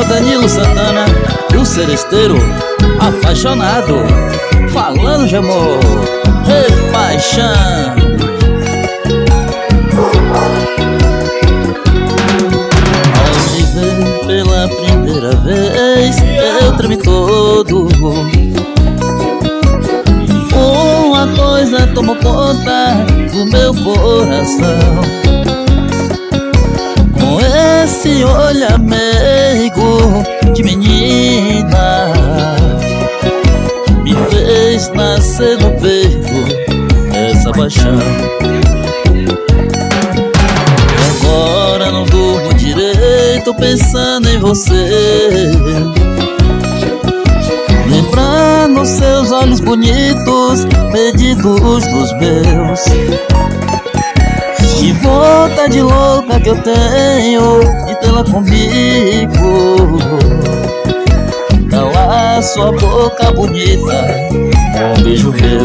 o Danilo Santana, o seresteiro apaixonado, falando de amor, repaixão. Ao te ver pela primeira vez, eu tremi todo. Uma coisa tomou conta do meu coração. Com esse olhar meigo de menina, me fez nascer no peito essa paixão. Agora não durmo direito pensando em você, lembrando seus olhos bonitos, medidos dos meus. Que vontade louca que eu tenho de tê-la comigo, calar sua boca bonita com um beijo meu.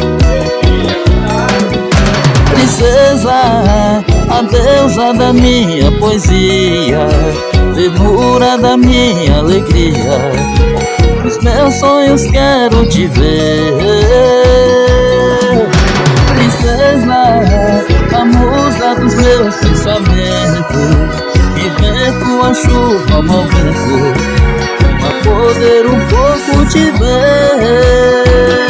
Princesa, a deusa da minha poesia, ternura da minha alegria, nos meus sonhos quero te ver. Princesa, a musa dos meus pensamentos, e vento, a chuva, mau vento, pra poder um pouco te ver.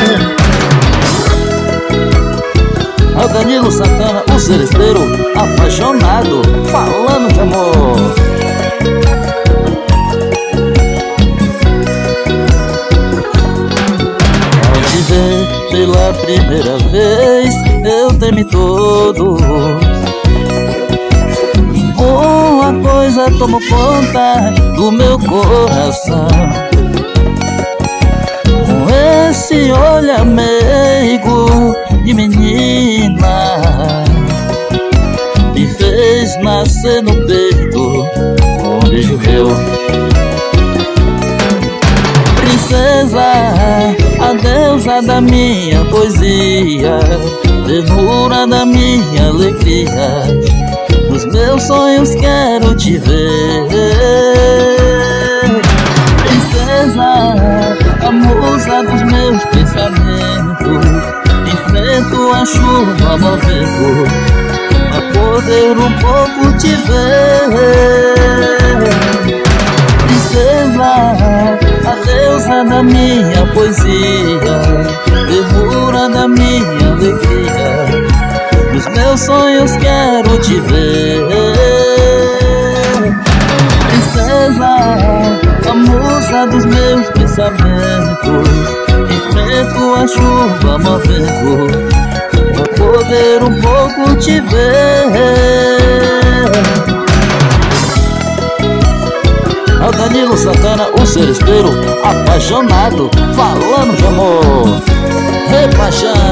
É o Danilo Santana, o seresteiro apaixonado, falando de amor. Pela primeira vez eu tremi todo. Uma coisa tomou conta do meu coração. Com esse olhar meigo de menina, me fez nascer no peito um beijo meu. Princesa, a deusa da minha poesia, ternura da minha alegria, nos meus sonhos quero te ver. Princesa, a musa dos meus pensamentos, enfrento a chuva, mau vento, pra poder um pouco te ver. Princesa, a deusa da minha poesia, ternura da minha alegria, nos meus sonhos quero te ver. Princesa, a musa dos meus pensamentos, enfrento a chuva, mau vento, pra poder um pouco te ver. É o Danilo Santana, o seresteiro apaixonado, falando de amor, repaixão.